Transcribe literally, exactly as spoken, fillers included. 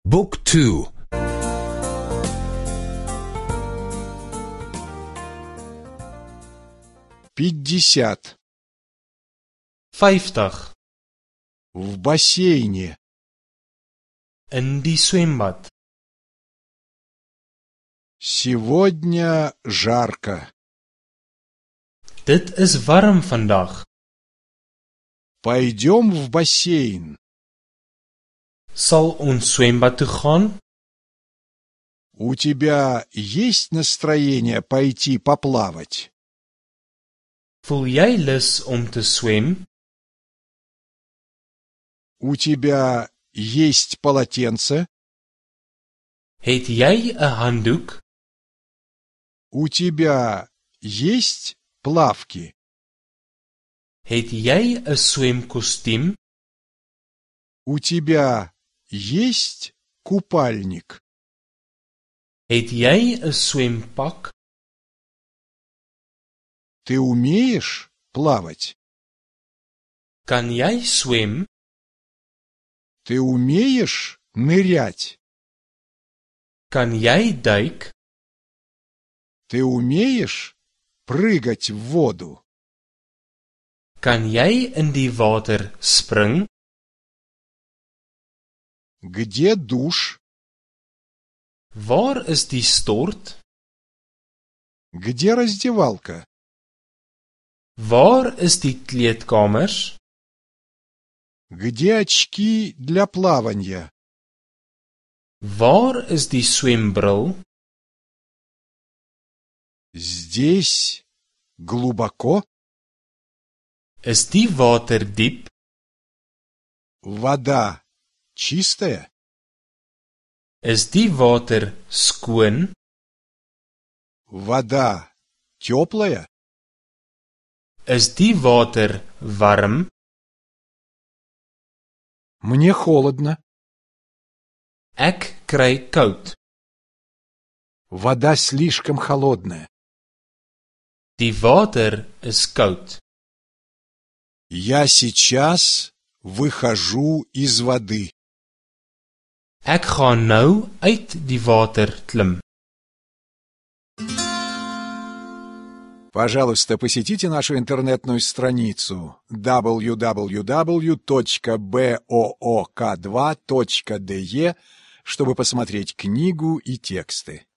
بوك تو пятьдесят. vyftig В бассейне. in die swembad. Сегодня жарко. Dit is warm vandag. Пойдем в бассейн. Sal ons swembad toe gaan? У тебя есть настроение пойти поплавать? Voel jy lus om te swem? У тебя есть полотенце? Het jy 'n handdoek? У тебя есть плавки? Het jy 'n swemkostuum? У тебя есть купальник? Het jy 'n swempak? Ты умеешь плавать? Kan jy swem? Ты умеешь нырять? Kan jy duik? Ты умеешь прыгать в воду? Kan jy in die water spring? Где душ? Waar is die stort? Где раздевалка? Waar is die kleedkamers? Где очки для плавания? Waar is die swembril? Здесь глубоко? Is die water diep? Вода чистая? Is die water skoon? Вода теплая? Is die water warm? Мне холодно. Ek kry koud. Вода слишком холодная. Die water is koud. Я сейчас выхожу из воды. Ek gaan nou uit die water klim. Пожалуйста, посетите нашу интернетную страницу дабл ю дабл ю дабл ю точка боок два точка де, чтобы посмотреть книгу и тексты.